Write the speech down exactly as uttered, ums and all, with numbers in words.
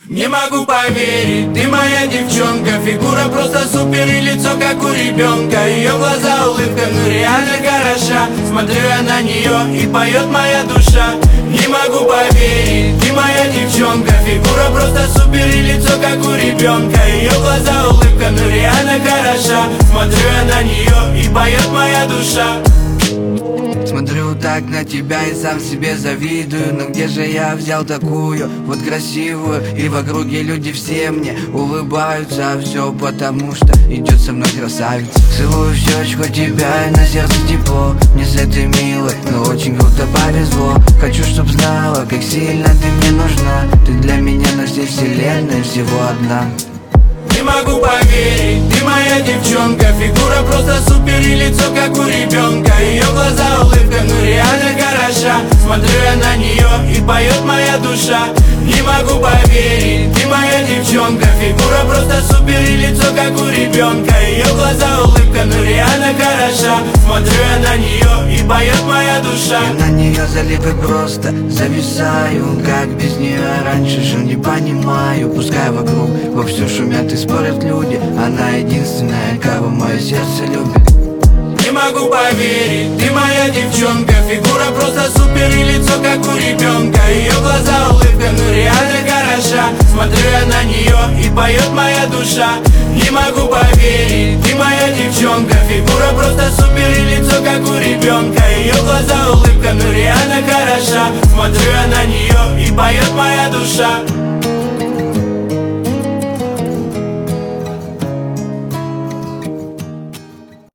Не могу поверить, ты моя девчонка. Фигура просто супер и лицо как у ребенка. Ее глаза улыбка, ну реально хороша. Смотрю я на нее и поет моя душа. Не могу поверить, ты моя девчонка. Фигура просто супер и лицо как у ребенка. Ее глаза улыбка, ну реально хороша. Смотрю я на нее и поет моя душа. Смотрю так на тебя и сам себе завидую. Но где же я взял такую вот красивую? И в округе люди все мне улыбаются. А все потому что идет со мной красавица. Целую в щечку тебя и на сердце тепло. Мне с этой милой, но очень круто повезло. Хочу, чтоб знала, как сильно ты мне нужна. Ты для меня на всей вселенной всего одна. Не могу поверить, ты моя девчонка. Фигура просто супер и лицо как у ребенка. Ее глаза улыбка, ну реально хороша. Смотрю я на нее и поет моя душа. Не могу поверить, ты моя девчонка. Фигура просто супер и лицо как у ребенка. Ее глаза улыбка, ну реально хороша. Смотрю я на нее и поет моя душа. Я на нее залип и просто зависаю. Как без нее раньше жил, не понимаю. Пускай вокруг вовсю шумят и спорят люди. Она единственная, кого мое сердце любит. Не могу поверить, ты моя девчонка. Фигура просто супер и лицо как у ребенка. Ее глаза улыбка, ну реально хороша. Смотрю я на нее и поет моя душа. Не могу поверить, ты моя девчонка. Фигура просто супер и лицо как у ребенка. Ее глаза улыбка, ну реально хороша. Смотрю я на нее и поет моя душа.